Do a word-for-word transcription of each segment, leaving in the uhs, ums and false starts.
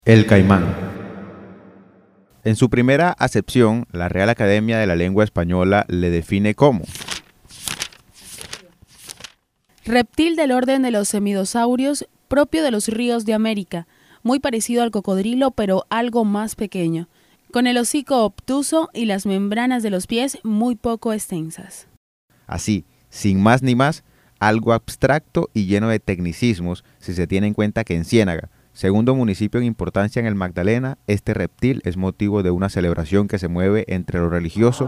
El caimán. En su primera acepción, la Real Academia de la Lengua Española le define como reptil del orden de los semidosaurios, propio de los ríos de América, muy parecido al cocodrilo pero algo más pequeño, con el hocico obtuso y las membranas de los pies muy poco extensas. Así, sin más ni más, algo abstracto y lleno de tecnicismos si se tiene en cuenta que en Ciénaga, segundo municipio en importancia en el Magdalena, este reptil es motivo de una celebración que se mueve entre lo religioso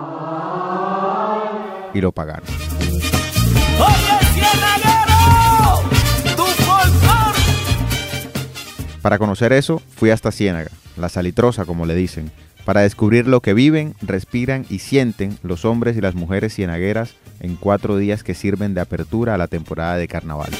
y lo pagano. ¡Oye, cienaguero! ¡Tu folclor! Para conocer eso, fui hasta Ciénaga, la Salitrosa como le dicen, para descubrir lo que viven, respiran y sienten los hombres y las mujeres cienagueras en cuatro días que sirven de apertura a la temporada de carnaval.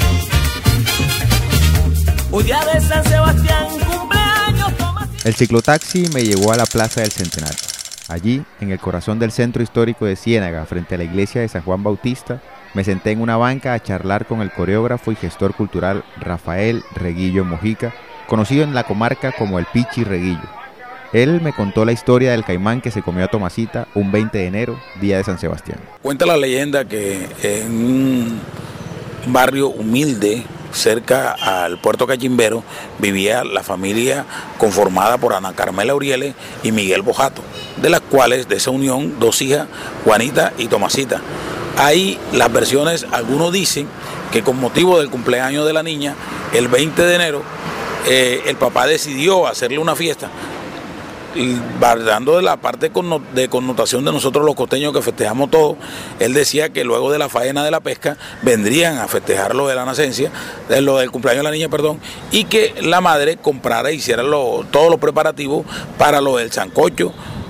Hoy día de San Sebastián, cumpleaños, toma... El ciclotaxi me llevó a la Plaza del Centenario. Allí, en el corazón del centro histórico de Ciénaga, frente a la iglesia de San Juan Bautista, me senté en una banca a charlar con el coreógrafo y gestor cultural Rafael Reguillo Mojica, conocido en la comarca como el Pichi Reguillo. Él me contó la historia del caimán que se comió a Tomasita un veinte de enero, día de San Sebastián. Cuenta la leyenda que en un barrio humilde, cerca al puerto Cachimbero, vivía la familia conformada por Ana Carmela Urieles y Miguel Bojato, de las cuales, de esa unión, dos hijas, Juanita y Tomasita. Ahí las versiones, algunos dicen que con motivo del cumpleaños de la niña, el veinte de enero, eh, el papá decidió hacerle una fiesta, y dando de la parte de connotación de nosotros los costeños que festejamos todo. Él decía que luego de la faena de la pesca vendrían a festejar lo de la nacencia, de lo del cumpleaños de la niña, perdón, y que la madre comprara e hiciera lo, todos los preparativos para lo del sancocho,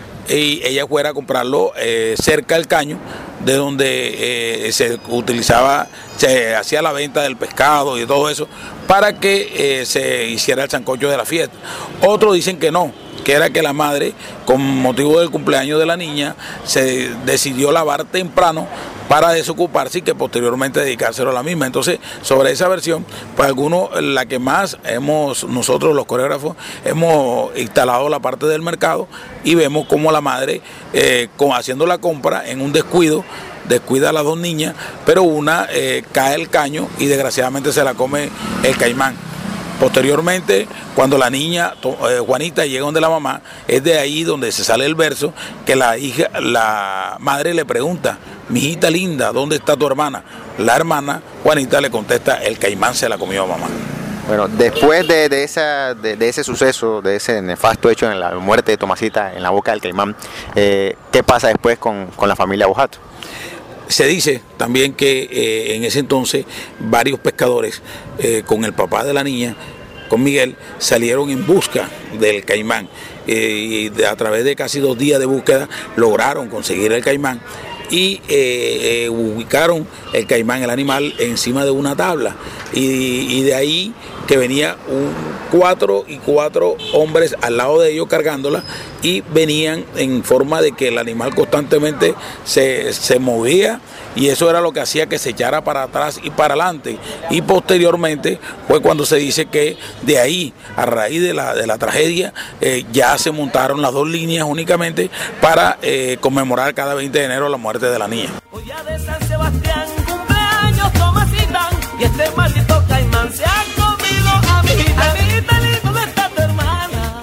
y ella fuera a comprarlo eh, cerca del caño, de donde eh, se utilizaba, se hacía la venta del pescado y todo eso, para que eh, se hiciera el sancocho de la fiesta. Otros dicen que no, que era que la madre, con motivo del cumpleaños de la niña, se decidió lavar temprano para desocuparse y que posteriormente dedicárselo a la misma. Entonces, sobre esa versión, pues algunos, la que más hemos, nosotros los coreógrafos, hemos instalado la parte del mercado y vemos como la madre, eh, con, haciendo la compra en un descuido, descuida a las dos niñas, pero una eh, cae el caño y desgraciadamente se la come el caimán. Posteriormente, cuando la niña, eh, Juanita, llega donde la mamá, es de ahí donde se sale el verso, que la hija, la madre le pregunta: mijita linda, ¿dónde está tu hermana? La hermana, Juanita, le contesta: el caimán se la comió a mamá. Bueno, después de, de, esa, de, de ese suceso, de ese nefasto hecho en la muerte de Tomasita en la boca del caimán, eh, ¿qué pasa después con, con la familia Bojato? Se dice también que eh, en ese entonces varios pescadores eh, con el papá de la niña, con Miguel, salieron en busca del caimán eh, y de, a través de casi dos días de búsqueda lograron conseguir el caimán y eh, eh, ubicaron el caimán, el animal, encima de una tabla, y, y de ahí que venía un, cuatro y cuatro hombres al lado de ellos cargándola, y venían en forma de que el animal constantemente se, se movía, y eso era lo que hacía que se echara para atrás y para adelante. Y posteriormente fue cuando se dice que de ahí, a raíz de la, de la tragedia, eh, ya se montaron las dos líneas únicamente para eh, conmemorar cada veinte de enero la muerte de la niña. Hoy día de San Sebastián, cumpleaños, Tomasita, y este maldito caimán se ha comido a mi hijita. Amiguita linda, ¿dónde está tu hermana?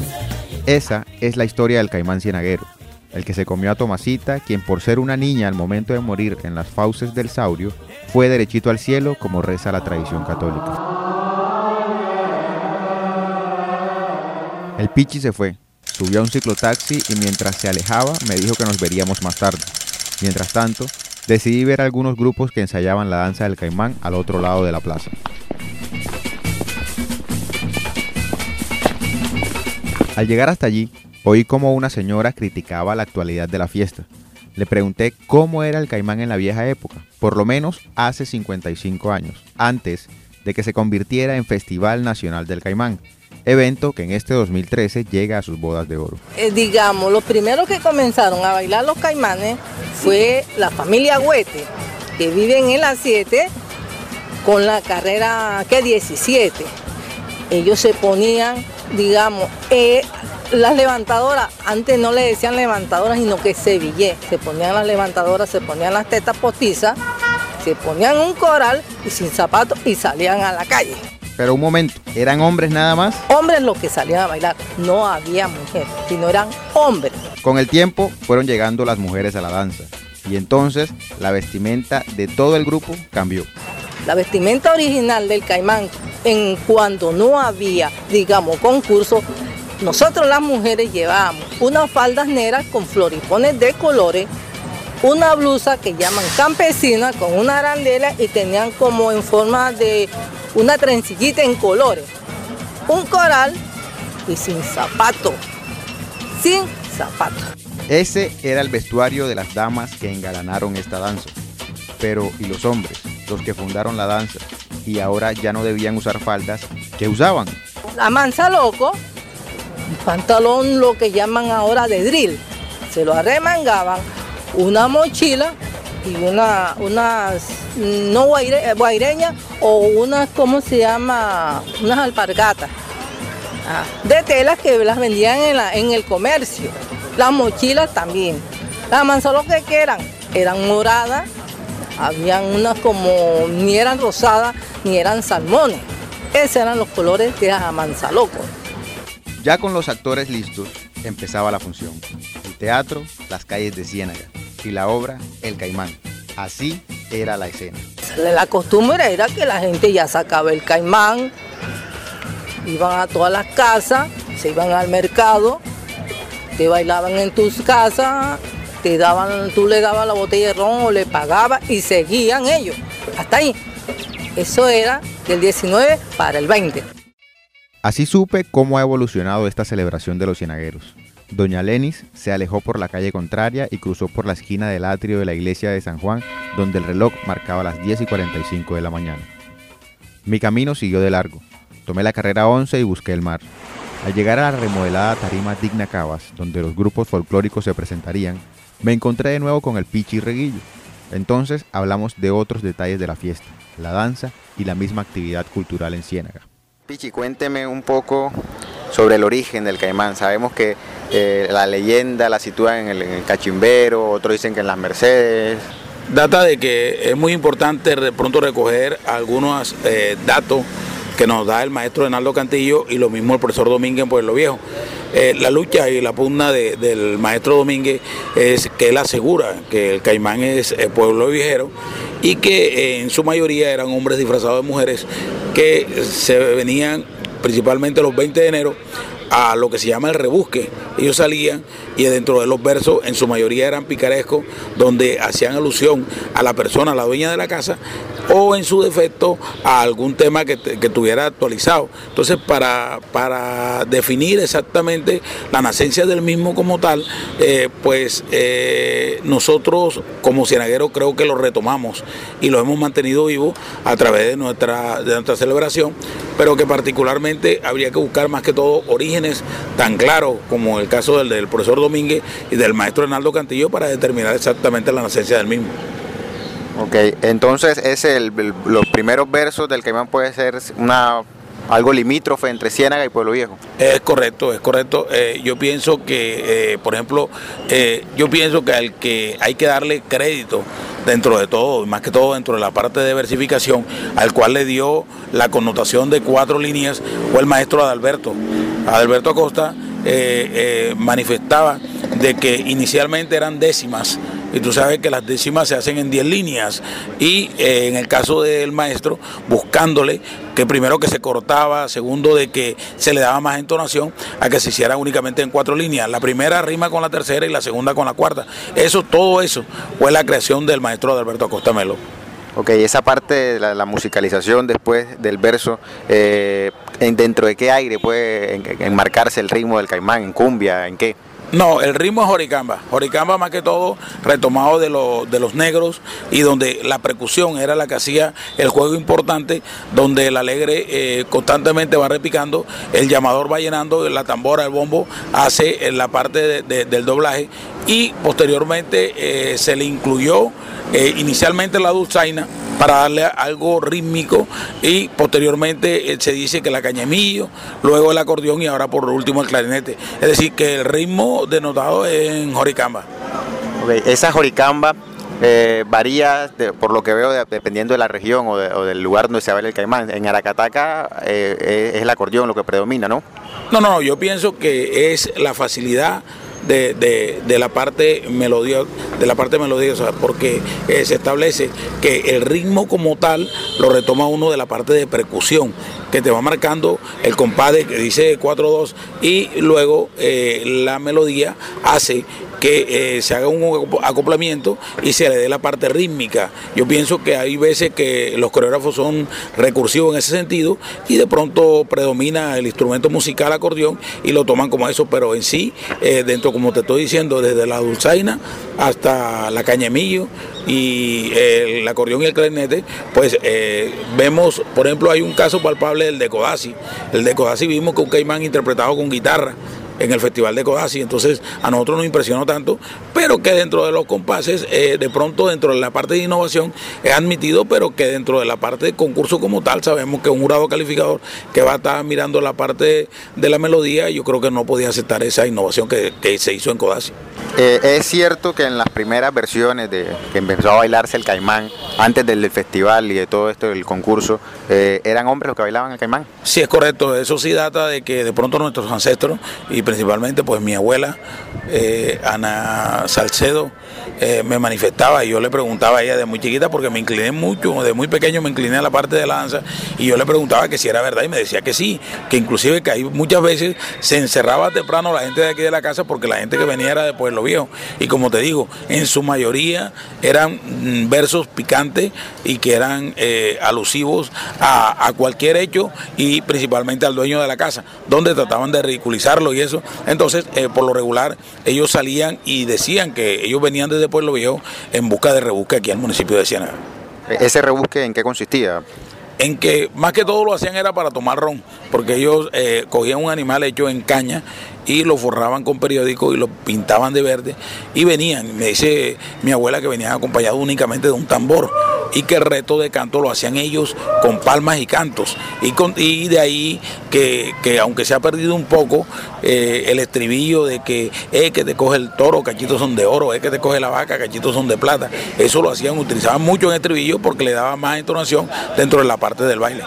Esa es la historia del caimán cienaguero, el que se comió a Tomasita, quien por ser una niña al momento de morir en las fauces del saurio, fue derechito al cielo como reza la tradición católica. El Pichi se fue, subió a un ciclotaxi y mientras se alejaba me dijo que nos veríamos más tarde. Mientras tanto, decidí ver algunos grupos que ensayaban la danza del caimán al otro lado de la plaza. Al llegar hasta allí, oí como una señora criticaba la actualidad de la fiesta. Le pregunté cómo era el caimán en la vieja época, por lo menos hace cincuenta y cinco años, antes de que se convirtiera en Festival Nacional del Caimán, evento que en este dos mil trece llega a sus bodas de oro. Eh, digamos, los primeros que comenzaron a bailar los caimanes fue la familia Huete, que viven en la siete con la carrera que diecisiete. ellos se ponían, digamos, eh, las levantadoras, antes no le decían levantadoras, sino que sevillé, se ponían las levantadoras, se ponían las tetas postizas, se ponían un coral y sin zapatos y salían a la calle. Pero un momento, ¿eran hombres nada más? Hombres los que salían a bailar, no había mujeres, sino eran hombres. Con el tiempo fueron llegando las mujeres a la danza y entonces la vestimenta de todo el grupo cambió. La vestimenta original del Caimán, en cuando no había, digamos, concurso, nosotros las mujeres llevábamos unas faldas negras con floripones de colores, una blusa que llaman campesina con una arandela y tenían como en forma de una trencillita en colores, un coral y sin zapato, sin zapato. Ese era el vestuario de las damas que engalanaron esta danza. Pero, ¿y los hombres, los que fundaron la danza y ahora ya no debían usar faldas? ¿Qué usaban? La manza loco, un pantalón lo que llaman ahora de drill, se lo arremangaban, una mochila y una, unas, no guaire, guaireñas o unas, ¿cómo se llama? Unas alpargatas ah, de telas que las vendían en, la, en el comercio. Las mochilas también. Las manzaloques que eran, eran moradas, habían unas como, ni eran rosadas, ni eran salmones. Esos eran los colores de las manzalocos. Ya con los actores listos, empezaba la función. El teatro, las calles de Ciénaga, y la obra, El Caimán. Así era la escena. La costumbre era que la gente ya sacaba el caimán, iban a todas las casas, se iban al mercado, te bailaban en tus casas, te daban, tú le dabas la botella de ron o le pagabas y seguían ellos. Hasta ahí. Eso era del diecinueve para el veinte. Así supe cómo ha evolucionado esta celebración de los cienagueros. Doña Lenis se alejó por la calle contraria y cruzó por la esquina del atrio de la iglesia de San Juan, donde el reloj marcaba las diez y cuarenta y cinco de la mañana. Mi camino siguió de largo. Tomé la carrera once y busqué el mar. Al llegar a la remodelada tarima Digna Cabas, donde los grupos folclóricos se presentarían, me encontré de nuevo con el Pichi Reguillo. Entonces hablamos de otros detalles de la fiesta, la danza y la misma actividad cultural en Ciénaga. Pichi, cuénteme un poco sobre el origen del Caimán. Sabemos que eh, la leyenda la sitúa en el, en el Cachimbero, otros dicen que en las Mercedes. Data de que es muy importante de pronto recoger algunos eh, datos que nos da el maestro Renaldo Cantillo y lo mismo el profesor Domínguez en Pueblo Viejo. Eh, la lucha y la pugna de, del maestro Domínguez es que él asegura que el Caimán es el pueblo viejero y que eh, en su mayoría eran hombres disfrazados de mujeres que se venían principalmente los veinte de enero a lo que se llama el rebusque. Ellos salían y dentro de los versos en su mayoría eran picarescos donde hacían alusión a la persona, a la dueña de la casa o en su defecto a algún tema que, que tuviera actualizado. Entonces para, para definir exactamente la nacencia del mismo como tal, eh, pues eh, nosotros como cienagueros creo que lo retomamos y lo hemos mantenido vivo a través de nuestra, de nuestra celebración, pero que particularmente habría que buscar más que todo orígenes tan claros como el caso del, del profesor Domínguez y del maestro Renaldo Cantillo para determinar exactamente la nacencia del mismo. Ok, entonces es el, el, los primeros versos del Caimán puede ser una algo limítrofe entre Ciénaga y Pueblo Viejo. Es correcto, es correcto. Eh, yo pienso que, eh, por ejemplo, eh, yo pienso que al que hay que darle crédito dentro de todo, más que todo dentro de la parte de versificación, al cual le dio la connotación de cuatro líneas, fue el maestro Adalberto. Adalberto Acosta eh, eh, manifestaba de que inicialmente eran décimas, y tú sabes que las décimas se hacen en diez líneas, y eh, en el caso del maestro, buscándole que primero que se cortaba, segundo de que se le daba más entonación a que se hiciera únicamente en cuatro líneas. La primera rima con la tercera y la segunda con la cuarta. Eso, todo eso fue la creación del maestro Adalberto Acosta Melo. Ok, esa parte de la, la musicalización después del verso, eh, ¿dentro de qué aire puede enmarcarse el ritmo del Caimán? ¿En cumbia? ¿En qué? No, el ritmo es joricamba, joricamba más que todo retomado de, lo, de los negros y donde la percusión era la que hacía el juego importante, donde el alegre eh, constantemente va repicando, el llamador va llenando, la tambora, el bombo hace la parte de, de, del doblaje y posteriormente eh, se le incluyó eh, inicialmente la dulzaina para darle algo rítmico y posteriormente eh, se dice que la cañamillo, luego el acordeón y ahora por último el clarinete. Es decir, que el ritmo denotado es en joricamba. Okay. Esa joricamba eh, varía, de, por lo que veo, de, dependiendo de la región o, de, o del lugar donde se baila el caimán. En Aracataca eh, es el acordeón lo que predomina, ¿no? No, no, yo pienso que es la facilidad De, de, de la parte melodiosa, de la parte melodiosa, porque eh, se establece que el ritmo como tal lo retoma uno de la parte de percusión, que te va marcando el compás que dice cuatro dos y luego eh, la melodía hace que eh, se haga un acoplamiento y se le dé la parte rítmica. Yo pienso que hay veces que los coreógrafos son recursivos en ese sentido y de pronto predomina el instrumento musical acordeón y lo toman como eso, pero en sí, eh, dentro, como te estoy diciendo, desde la dulzaina hasta la cañamillo y eh, el acordeón y el clarinete, pues eh, vemos, por ejemplo, hay un caso palpable del de Codazzi. El de Codazzi vimos que un caimán interpretado con guitarra en el Festival de Codazzi, entonces a nosotros nos impresionó tanto, pero que dentro de los compases, eh, de pronto dentro de la parte de innovación es admitido, pero que dentro de la parte de concurso como tal, sabemos que un jurado calificador que va a estar mirando la parte de la melodía, yo creo que no podía aceptar esa innovación que, que se hizo en Codazzi. Eh, es cierto que en las primeras versiones de que empezó a bailarse el caimán, antes del, del festival y de todo esto del concurso, eh, ¿eran hombres los que bailaban el caimán? Sí, es correcto, eso sí data de que de pronto nuestros ancestros, y principalmente pues mi abuela, eh, Ana Salcedo, eh, me manifestaba y yo le preguntaba a ella de muy chiquita, porque me incliné mucho, de muy pequeño me incliné a la parte de la danza, y yo le preguntaba que si era verdad y me decía que sí, que inclusive que ahí muchas veces se encerraba temprano la gente de aquí de la casa porque la gente que venía era de Pueblo Viejo, y como te digo, en su mayoría eran mm, versos picantes y que eran eh, alusivos a, a cualquier hecho y principalmente al dueño de la casa, donde trataban de ridiculizarlo y eso. Entonces, eh, por lo regular, ellos salían y decían que ellos venían desde Pueblo Viejo en busca de rebusque aquí al municipio de Ciénaga. ¿Ese rebusque en qué consistía? En que más que todo lo hacían era para tomar ron, porque ellos eh, cogían un animal hecho en caña y lo forraban con periódico y lo pintaban de verde y venían, me dice mi abuela que venían acompañados únicamente de un tambor y que el reto de canto lo hacían ellos con palmas y cantos y, con, y de ahí que, que aunque se ha perdido un poco eh, el estribillo de que es que te coge el toro, cachitos son de oro, es que te coge la vaca, cachitos son de plata, eso lo hacían, utilizaban mucho en estribillo porque le daba más entonación dentro de la parte del baile.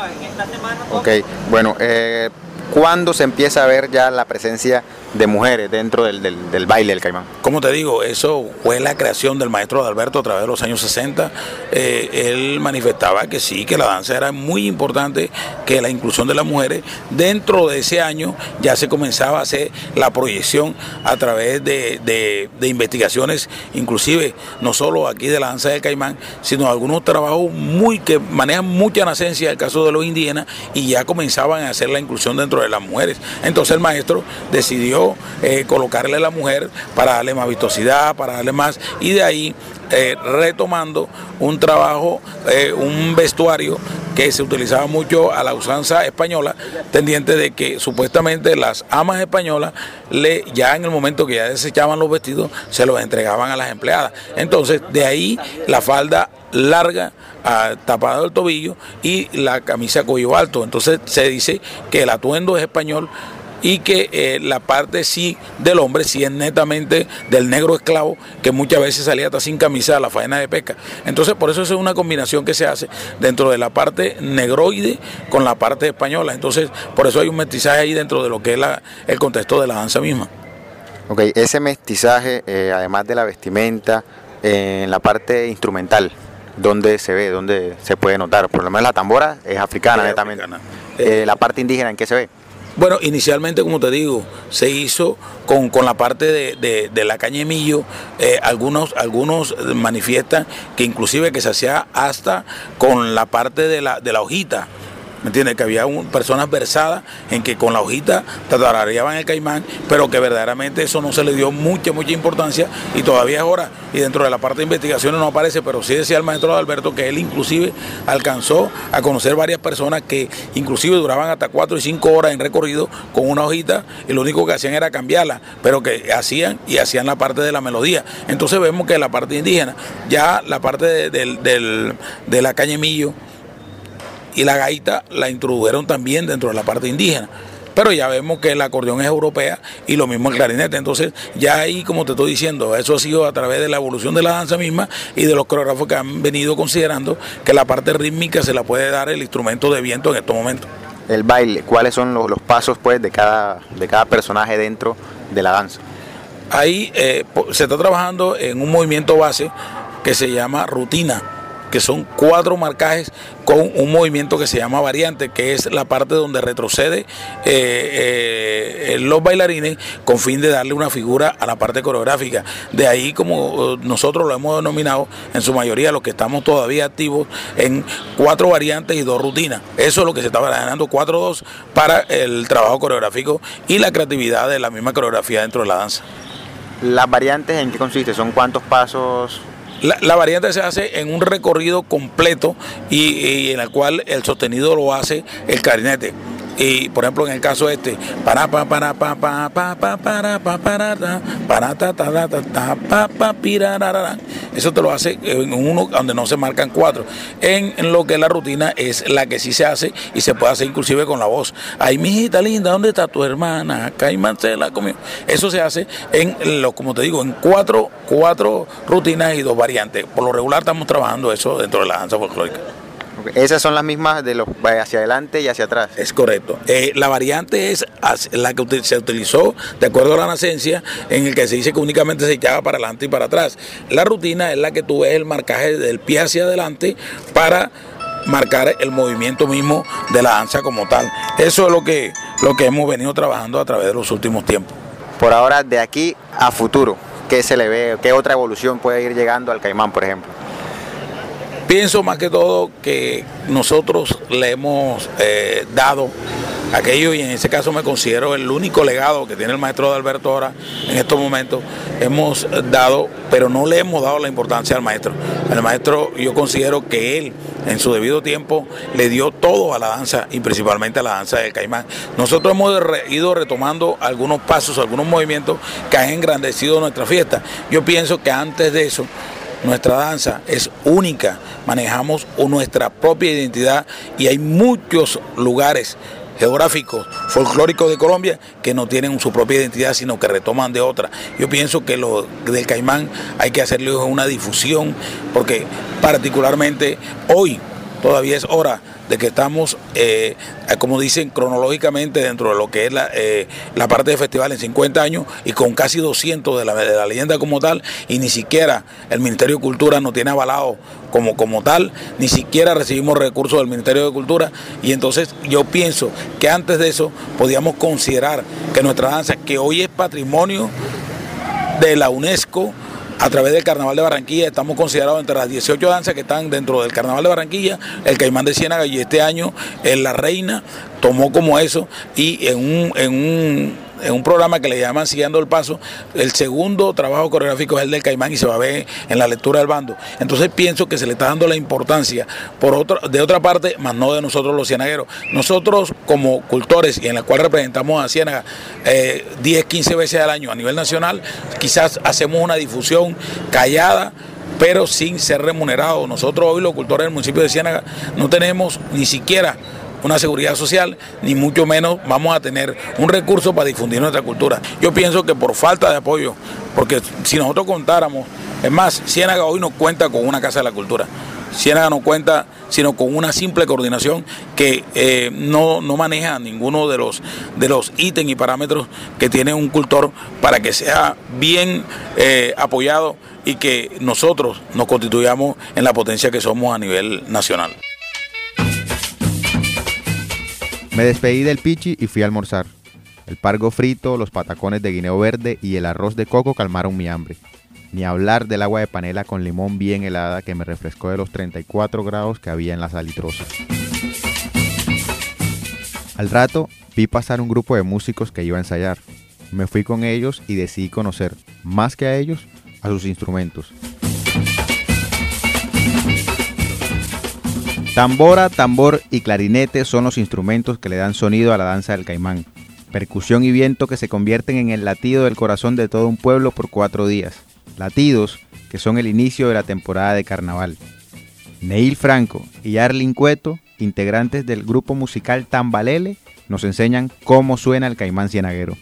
Ok, bueno, eh, ¿cuándo se empieza a ver ya la presencia de mujeres dentro del, del, del baile del caimán? Como te digo, eso fue la creación del maestro Adalberto a través de los años sesenta. Eh, él manifestaba que sí, que la danza era muy importante, que la inclusión de las mujeres. Dentro de ese año ya se comenzaba a hacer la proyección a través de, de, de investigaciones, inclusive no solo aquí de la danza del caimán, sino algunos trabajos muy que manejan mucha nacencia, el caso de los indígenas, y ya comenzaban a hacer la inclusión dentro de las mujeres. Entonces el maestro decidió eh, colocarle a la mujer para darle más vistosidad, para darle más, y de ahí eh, retomando un trabajo, eh, un vestuario que se utilizaba mucho a la usanza española, tendiente de que supuestamente las amas españolas le, ya en el momento que ya desechaban los vestidos, se los entregaban a las empleadas. Entonces de ahí la falda larga, uh, tapada del tobillo, y la camisa cuello alto. Entonces se dice que el atuendo es español y que eh, la parte sí del hombre sí es netamente del negro esclavo, que muchas veces salía hasta sin camisa a la faena de pesca. Entonces por eso es una combinación que se hace dentro de la parte negroide con la parte española. Entonces por eso hay un mestizaje ahí dentro de lo que es la, el contexto de la danza misma. Ok, ese mestizaje, eh, además de la vestimenta, eh, en la parte instrumental, ¿dónde se ve, dónde se puede notar? Por lo menos la tambora es africana, es netamente. Africana. Eh, la parte indígena, ¿en qué se ve? Bueno, inicialmente, como te digo, se hizo con, con la parte de, de, de la cañemillo. Eh, algunos, algunos manifiestan que inclusive que se hacía hasta con la parte de la, de la hojita ¿me entiendes? Que había un, personas versadas en que con la hojita tarareaban el caimán, pero que verdaderamente eso no se le dio mucha, mucha importancia y todavía es hora. Y dentro de la parte de investigaciones no aparece, pero sí decía el maestro Alberto que él inclusive alcanzó a conocer varias personas que inclusive duraban hasta cuatro y cinco horas en recorrido con una hojita y lo único que hacían era cambiarla, pero que hacían y hacían la parte de la melodía. Entonces vemos que la parte indígena, ya la parte de, de, de, de la cañemillo y la gaita la introdujeron también dentro de la parte indígena. Pero ya vemos que el acordeón es europea y lo mismo el clarinete. Entonces ya ahí, como te estoy diciendo, eso ha sido a través de la evolución de la danza misma y de los coreógrafos que han venido considerando que la parte rítmica se la puede dar el instrumento de viento en estos momentos. El baile, ¿cuáles son los, los pasos pues de cada, de cada personaje dentro de la danza? Ahí eh, se está trabajando en un movimiento base que se llama rutina, que son cuatro marcajes con un movimiento que se llama variante, que es la parte donde retrocede eh, eh, los bailarines con fin de darle una figura a la parte coreográfica. De ahí, como nosotros lo hemos denominado, en su mayoría los que estamos todavía activos, en cuatro variantes y dos rutinas. Eso es lo que se está ganando, cuatro dos, para el trabajo coreográfico y la creatividad de la misma coreografía dentro de la danza. ¿Las variantes en qué consiste? ¿Son cuántos pasos? La, la variante se hace en un recorrido completo y, y en el cual el sostenido lo hace el clarinete. Y por ejemplo en el caso este, para pa para pa pa pa pa para pa para para ta ta ta ta pa pa pirarara. Eso te lo hace en uno donde no se marcan cuatro. En, en lo que es la rutina es la que sí se hace y se puede hacer inclusive con la voz. Ay, mijita linda, ¿dónde está tu hermana? Caimán se la comió. Eso se hace en lo, como te digo, en cuatro, cuatro rutinas y dos variantes. Por lo regular estamos trabajando eso dentro de la danza folclórica. Esas son las mismas de los hacia adelante y hacia atrás. Es correcto. Eh, la variante es la que se utilizó de acuerdo a la nacencia, en el que se dice que únicamente se echaba para adelante y para atrás. La rutina es la que tú ves el marcaje del pie hacia adelante para marcar el movimiento mismo de la danza como tal. Eso es lo que, lo que hemos venido trabajando a través de los últimos tiempos. Por ahora, de aquí a futuro, ¿qué se le ve? ¿Qué otra evolución puede ir llegando al caimán, por ejemplo? Pienso más que todo que nosotros le hemos eh, dado aquello, y en ese caso me considero el único legado que tiene el maestro Alberto ahora en estos momentos. Hemos dado, pero no le hemos dado la importancia al maestro. El maestro, yo considero que él en su debido tiempo le dio todo a la danza y principalmente a la danza del caimán. Nosotros hemos ido retomando algunos pasos, algunos movimientos que han engrandecido nuestra fiesta. Yo pienso que antes de eso nuestra danza es única, manejamos nuestra propia identidad y hay muchos lugares geográficos, folclóricos de Colombia que no tienen su propia identidad, sino que retoman de otra. Yo pienso que lo del caimán hay que hacerle una difusión, porque particularmente hoy todavía es hora de que estamos, eh, como dicen, cronológicamente dentro de lo que es la, eh, la parte de festival en cincuenta años y con casi doscientos de la, de la leyenda como tal, y ni siquiera el Ministerio de Cultura nos tiene avalado como, como tal, ni siquiera recibimos recursos del Ministerio de Cultura, y entonces yo pienso que antes de eso podíamos considerar que nuestra danza, que hoy es patrimonio de la UNESCO, a través del Carnaval de Barranquilla, estamos considerados entre las dieciocho danzas que están dentro del Carnaval de Barranquilla, el Caimán de Ciénaga, y este año en La Reina tomó como eso, y en un, en un, en un programa que le llaman Siguiendo el Paso, el segundo trabajo coreográfico es el del Caimán y se va a ver en la lectura del bando. Entonces pienso que se le está dando la importancia por otro, de otra parte, más no de nosotros los cienagueros. Nosotros como cultores, y en la cual representamos a Ciénaga eh, diez, quince veces al año a nivel nacional, quizás hacemos una difusión callada, pero sin ser remunerados. Nosotros hoy los cultores del municipio de Ciénaga no tenemos ni siquiera una seguridad social, ni mucho menos vamos a tener un recurso para difundir nuestra cultura. Yo pienso que por falta de apoyo, porque si nosotros contáramos, es más, Ciénaga hoy no cuenta con una Casa de la Cultura. Ciénaga no cuenta sino con una simple coordinación que eh, no, no maneja ninguno de los, de los ítems y parámetros que tiene un cultor para que sea bien eh, apoyado y que nosotros nos constituyamos en la potencia que somos a nivel nacional. Me despedí del pichi y fui a almorzar. El pargo frito, los patacones de guineo verde y el arroz de coco calmaron mi hambre. Ni hablar del agua de panela con limón bien helada que me refrescó de los treinta y cuatro grados que había en la salitrosa. Al rato vi pasar un grupo de músicos que iba a ensayar. Me fui con ellos y decidí conocer, más que a ellos, a sus instrumentos. Tambora, tambor y clarinete son los instrumentos que le dan sonido a la danza del caimán. Percusión y viento que se convierten en el latido del corazón de todo un pueblo por cuatro días. Latidos que son el inicio de la temporada de carnaval. Neil Franco y Arlin Cueto, integrantes del grupo musical Tambalele, nos enseñan cómo suena el caimán cienaguero.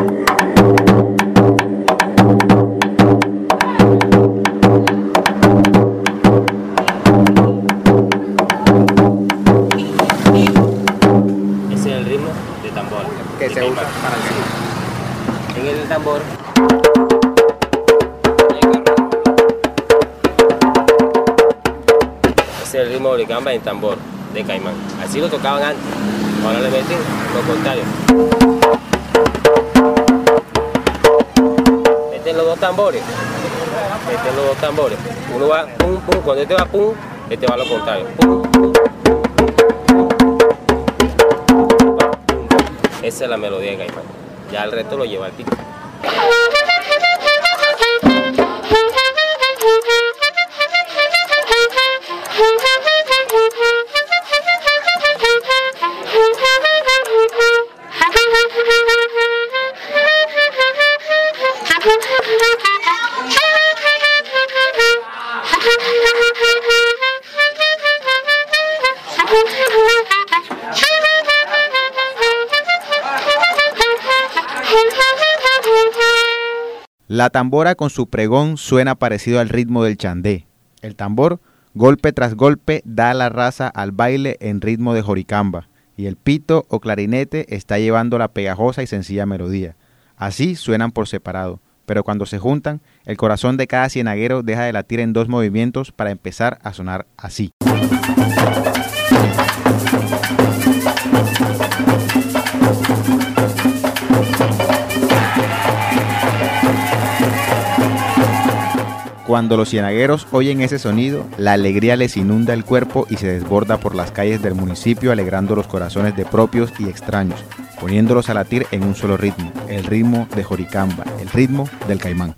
Ese es el ritmo de tambor que se usa para el en el tambor. Ese es el ritmo de gamba en tambor de caimán. Así lo tocaban antes. Ahora le meten lo contrario. Meten los dos tambores. Meten los dos tambores. Uno va pum, pum. Cuando este va pum, este va a lo contrario. Pum, pum, pum, pum, pum, pum. Esa es la melodía de caimán. Ya el resto lo lleva al pico. La tambora con su pregón suena parecido al ritmo del chandé. El tambor, golpe tras golpe, da la raza al baile en ritmo de joricamba, y el pito o clarinete está llevando la pegajosa y sencilla melodía. Así suenan por separado, pero cuando se juntan, el corazón de cada cienaguero deja de latir en dos movimientos para empezar a sonar así. Cuando los cienagueros oyen ese sonido, la alegría les inunda el cuerpo y se desborda por las calles del municipio, alegrando los corazones de propios y extraños, poniéndolos a latir en un solo ritmo, el ritmo de joricamba, el ritmo del caimán.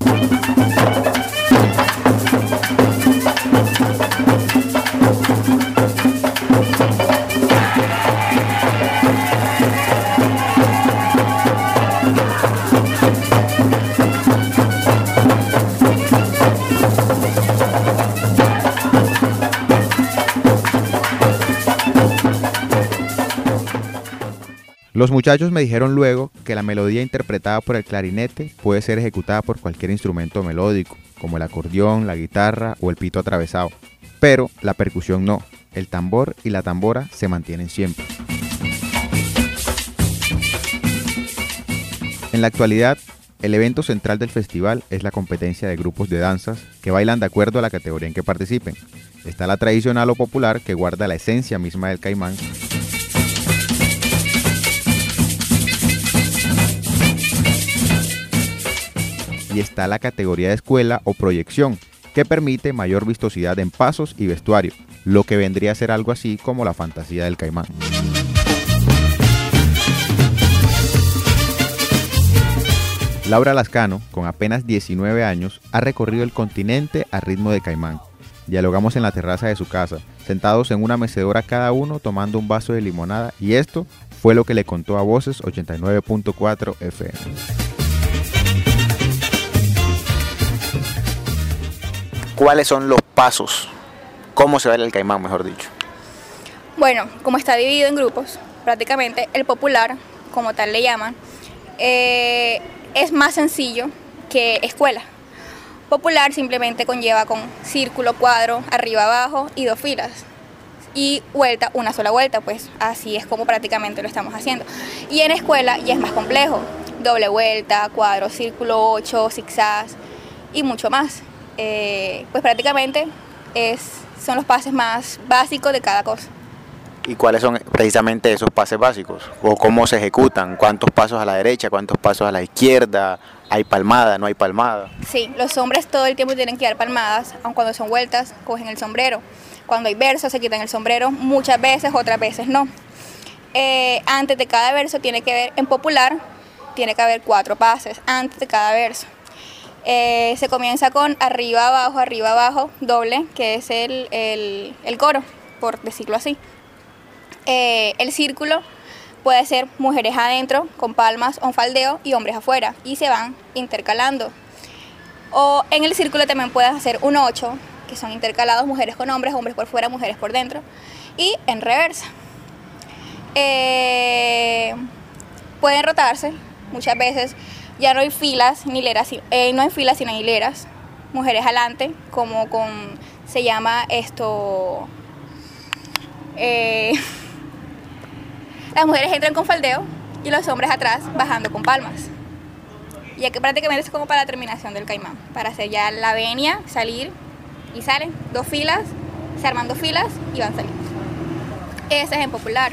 Los muchachos me dijeron luego que la melodía interpretada por el clarinete puede ser ejecutada por cualquier instrumento melódico, como el acordeón, la guitarra o el pito atravesado, pero la percusión no, el tambor y la tambora se mantienen siempre. En la actualidad, el evento central del festival es la competencia de grupos de danzas que bailan de acuerdo a la categoría en que participen. Está la tradicional o popular que guarda la esencia misma del caimán, y está la categoría de escuela o proyección, que permite mayor vistosidad en pasos y vestuario, lo que vendría a ser algo así como la fantasía del caimán. Laura Lascano, con apenas diecinueve años, ha recorrido el continente a ritmo de caimán. Dialogamos en la terraza de su casa, sentados en una mecedora cada uno tomando un vaso de limonada, y esto fue lo que le contó a Voces ochenta y nueve punto cuatro F M. ¿Cuáles son los pasos? ¿Cómo se baila el caimán, mejor dicho? Bueno, como está dividido en grupos, prácticamente el popular, como tal le llaman, eh, es más sencillo que escuela. Popular simplemente conlleva con círculo, cuadro, arriba, abajo y dos filas. Y vuelta, una sola vuelta, pues así es como prácticamente lo estamos haciendo. Y en escuela ya es más complejo, doble vuelta, cuadro, círculo, ocho, zigzags y mucho más. Eh, pues prácticamente es, son los pases más básicos de cada cosa. ¿Y cuáles son precisamente esos pases básicos? ¿O cómo se ejecutan? ¿Cuántos pasos a la derecha? ¿Cuántos pasos a la izquierda? ¿Hay palmada? ¿No hay palmada? Sí, los hombres todo el tiempo tienen que dar palmadas, aun cuando son vueltas, cogen el sombrero. Cuando hay versos se quitan el sombrero, muchas veces, otras veces no. Eh, antes de cada verso tiene que haber, en popular, tiene que haber cuatro pases antes de cada verso. Eh, se comienza con arriba, abajo, arriba, abajo, doble, que es el, el, el coro, por decirlo así. Eh, el círculo puede ser mujeres adentro, con palmas o un faldeo, y hombres afuera, y se van intercalando. O en el círculo también puedes hacer un ocho, que son intercalados, mujeres con hombres, hombres por fuera, mujeres por dentro, y en reversa. Eh, pueden rotarse muchas veces, ya no hay filas ni hileras, eh, no hay filas sino hileras, mujeres adelante, como con, se llama esto, eh, las mujeres entran con faldeo y los hombres atrás bajando con palmas. Y aquí prácticamente es como para la terminación del caimán, para hacer ya la venia, salir y salen, dos filas, se arman dos filas y van saliendo. Ese es en popular.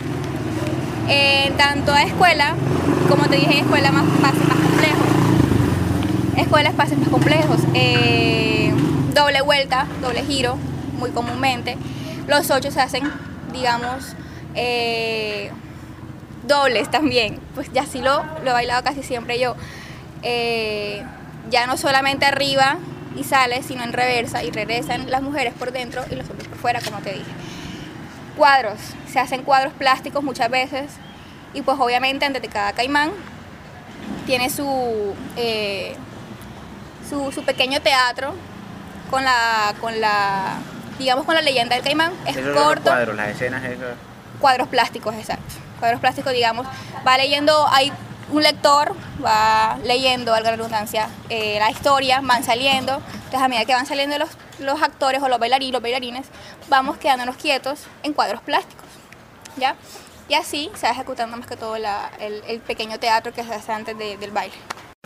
En tanto a escuela, como te dije, en escuela más pases más complejos. Escuelas pases más complejos. Eh, doble vuelta, doble giro, muy comúnmente. Los ocho se hacen, digamos, eh, dobles también. Pues ya sí lo, lo he bailado casi siempre yo. Eh, ya no solamente arriba y sale, sino en reversa, y regresan las mujeres por dentro y los hombres por fuera, como te dije. Cuadros, se hacen cuadros plásticos muchas veces, y pues obviamente antes de cada caimán tiene su, eh, su, su pequeño teatro con la, con la, digamos, con la leyenda del caimán. Es Esos corto. Los cuadros, las escenas esas. Cuadros plásticos, exacto. Cuadros plásticos, digamos, va leyendo, hay un lector, va leyendo, valga la redundancia, eh, la historia, van saliendo. Entonces a medida que van saliendo los, los actores o los bailarines, los bailarines, vamos quedándonos quietos en cuadros plásticos, ¿ya? Y así se va ejecutando más que todo la, el, el pequeño teatro que se hace antes de, del baile.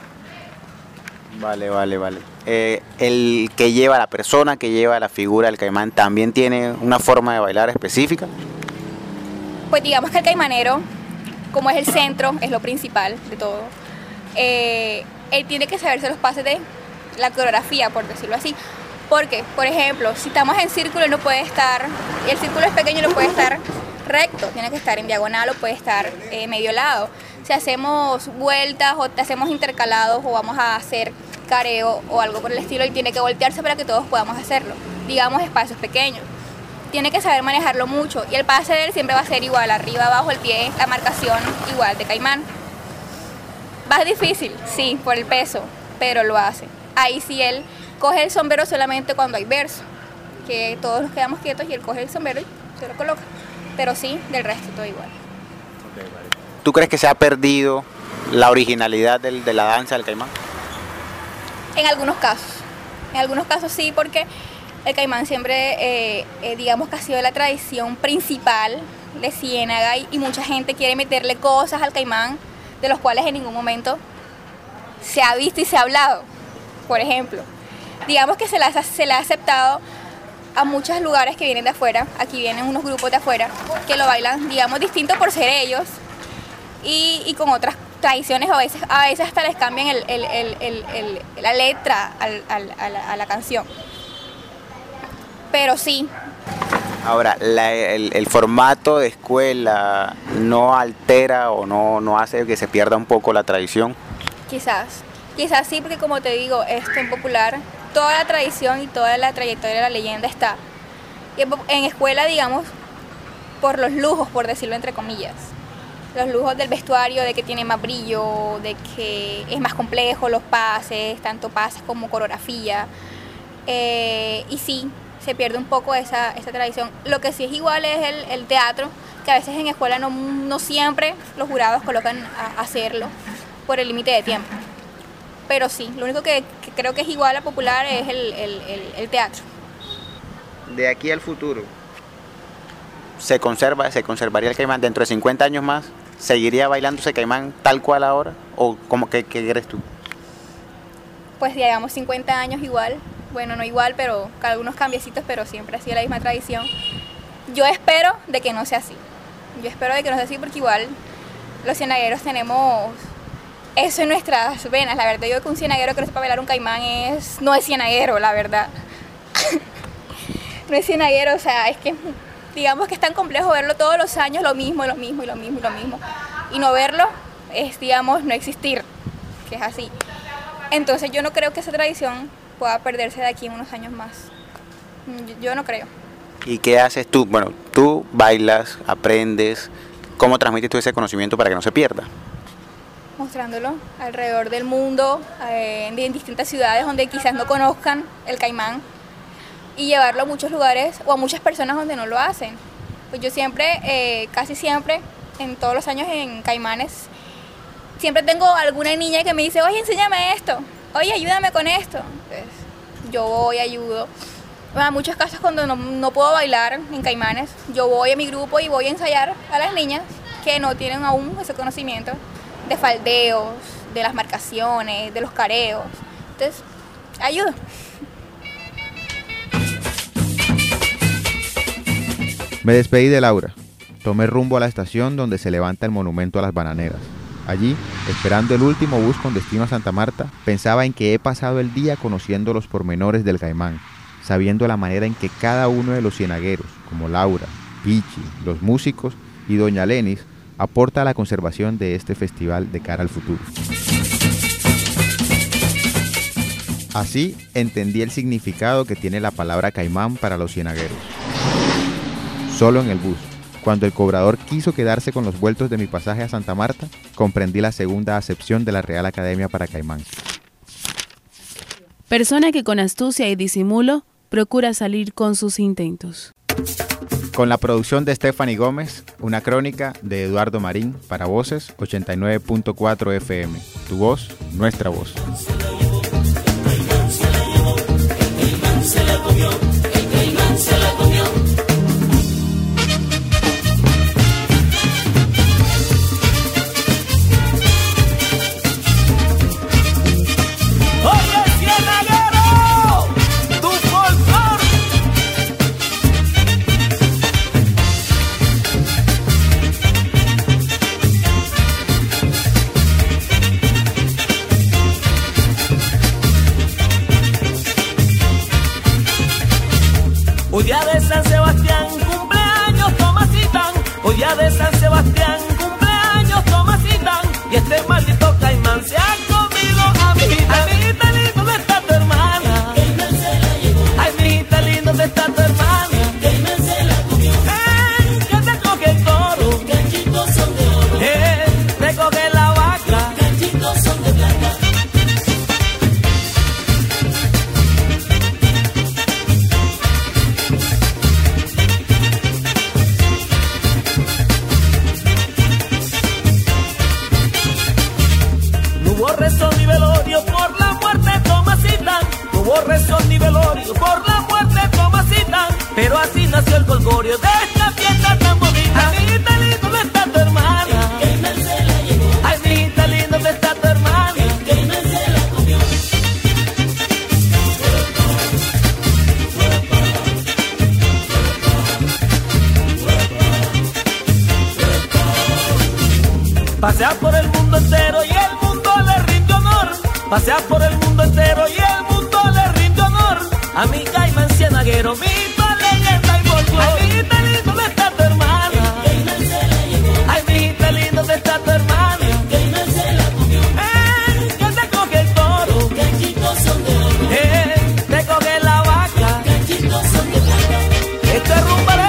Vale, vale, vale. Eh, el que lleva, la persona que lleva la figura del caimán, ¿también tiene una forma de bailar específica? Pues digamos que el caimanero, como es el centro, es lo principal de todo, eh, él tiene que saberse los pases de la coreografía, por decirlo así. Porque, por ejemplo, si estamos en círculo, no puede estar, y el círculo es pequeño, no puede estar recto, tiene que estar en diagonal o puede estar eh, medio lado. Si hacemos vueltas o hacemos intercalados o vamos a hacer careo o algo por el estilo, él tiene que voltearse para que todos podamos hacerlo. Digamos, espacios pequeños. Tiene que saber manejarlo mucho, y el pase de él siempre va a ser igual, arriba, abajo, el pie, la marcación igual de caimán. Va difícil, sí, por el peso, pero lo hace. Ahí sí él coge el sombrero solamente cuando hay verso, que todos nos quedamos quietos y él coge el sombrero y se lo coloca. Pero sí, del resto todo igual. ¿Tú crees que se ha perdido la originalidad del, de la danza del caimán? En algunos casos, en algunos casos sí, porque el caimán siempre, eh, eh, digamos que ha sido la tradición principal de Ciénaga, y, y mucha gente quiere meterle cosas al caimán de los cuales en ningún momento se ha visto y se ha hablado. Por ejemplo, digamos que se le ha, se le ha aceptado a muchos lugares que vienen de afuera. Aquí vienen unos grupos de afuera que lo bailan, digamos, distinto por ser ellos, y, y con otras tradiciones, a veces, a veces hasta les cambian el, el, el, el, el, la letra al, al, a, la, a la canción. Pero sí. Ahora, la, el, el formato de escuela no altera o no, no hace que se pierda un poco la tradición. Quizás, quizás sí, porque como te digo, esto en popular, toda la tradición y toda la trayectoria de la leyenda está. Y en escuela, digamos, por los lujos, por decirlo entre comillas. Los lujos del vestuario, de que tiene más brillo, de que es más complejo los pases, tanto pases como coreografía. Eh, y sí, se pierde un poco esa, esa tradición. Lo que sí es igual es el, el teatro, que a veces en escuela no, no siempre los jurados colocan a hacerlo por el límite de tiempo. Pero sí, lo único que, que creo que es igual a popular es el, el, el, el teatro. De aquí al futuro, ¿se conserva, se conservaría el caimán dentro de cincuenta años más? ¿Seguiría bailándose caimán tal cual ahora? ¿O cómo que qué crees tú? Pues digamos cincuenta años igual. Bueno, no igual, pero con algunos cambiecitos, pero siempre ha sido la misma tradición. Yo espero de que no sea así. Yo espero de que no sea así, porque igual los cienagueros tenemos eso en nuestras venas. La verdad, yo digo que un cienaguero que no sepa bailar un caimán es, no es cienaguero, la verdad. No es cienaguero, o sea, es que digamos que es tan complejo verlo todos los años, lo mismo, lo mismo, y lo mismo, y lo mismo. Y no verlo es, digamos, no existir, que es así. Entonces yo no creo que esa tradición pueda perderse de aquí en unos años más. Yo, yo no creo. ¿Y qué haces tú? Bueno, tú bailas, aprendes. ¿Cómo transmites tú ese conocimiento para que no se pierda? Mostrándolo alrededor del mundo, eh, en distintas ciudades donde quizás no conozcan el caimán, y llevarlo a muchos lugares o a muchas personas donde no lo hacen. Pues yo siempre, eh, casi siempre, en todos los años en Caimanes, siempre tengo alguna niña que me dice, oye, enséñame esto, oye, ayúdame con esto. Entonces, yo voy, ayudo. En muchos casos cuando no, no puedo bailar en Caimanes, yo voy a mi grupo y voy a ensayar a las niñas que no tienen aún ese conocimiento de faldeos, de las marcaciones, de los careos. Entonces, ayudo. Me despedí de Laura. Tomé rumbo a la estación donde se levanta el monumento a las bananeras. Allí, esperando el último bus con destino a Santa Marta, pensaba en que he pasado el día conociendo los pormenores del caimán, sabiendo la manera en que cada uno de los cienagueros, como Laura, Pichi, los músicos y Doña Lenis, aporta a la conservación de este festival de cara al futuro. Así entendí el significado que tiene la palabra caimán para los cienagueros. Solo en el bus, cuando el cobrador quiso quedarse con los vueltos de mi pasaje a Santa Marta, comprendí la segunda acepción de la Real Academia para Caimán. Persona que con astucia y disimulo procura salir con sus intentos. Con la producción de Stephanie Gómez, una crónica de Eduardo Marín para Voces ochenta y nueve punto cuatro F M. Tu voz, nuestra voz. Hoy día de San Sebastián, cumpleaños Tomasitán. Hoy día de San Sebastián, cumpleaños Tomasitán. Y este maldito caimán se ha comido a mi hijita. Ay, mi hijita lindo, ¿dónde está tu hermana? Caimán se la llevó. Ay, mi hijita lindo, ¿dónde está tu hermana? Caimán se la comió. Eh, que te coge el toro. Los cachitos son de oro. Eh, te coge la vaca. Los cachitos son de plata. Rezón ni velorio por la muerte de Tomasitán. No hubo rezón ni velorio por la muerte de Tomasitán. Pero así nació el colgorio de esta fiesta tan bonita. Ay, mi hijita lindo, ¿dónde está tu hermana? El caimán se la llevó. Ay, mi hijita lindo, ¿dónde está tu hermana? El caimán se la comió. Pasea por el mundo entero y el mundo le rinde honor. Pasea por el mundo entero y el mundo le rinde honor. A mi caimán cienaguero, mito, leyenda y folclor. Ay, mi hijita lindo, ¿dónde está tu hermana? El caimán se la llevó. Ay, mi hijita lindo, ¿dónde está tu hermana? El caimán se la comió. Eh, que te coge el toro. Los cachitos son de oro. Eh, te coge la vaca. Los cachitos son de plata. Esto es rumbaré,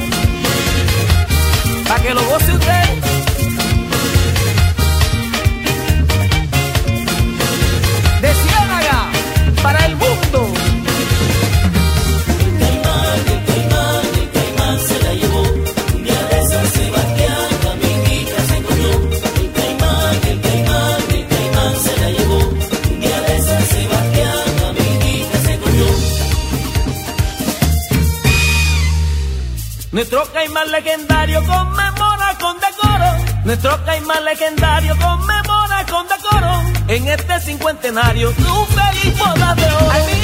pa' que lo goce usted. De Ciénaga para el mundo. El caimán, el caimán, el caimán se la llevó. Un día de San Sebastián la minita se comió. El caimán, el caimán, el caimán se la llevó. Un día de San Sebastián la minita se comió. Nuestro caimán legendario conmemora con decoro. Nuestro caimán legendario conmemora con decoro. En este cincuentenario, tu feliz boda de oro.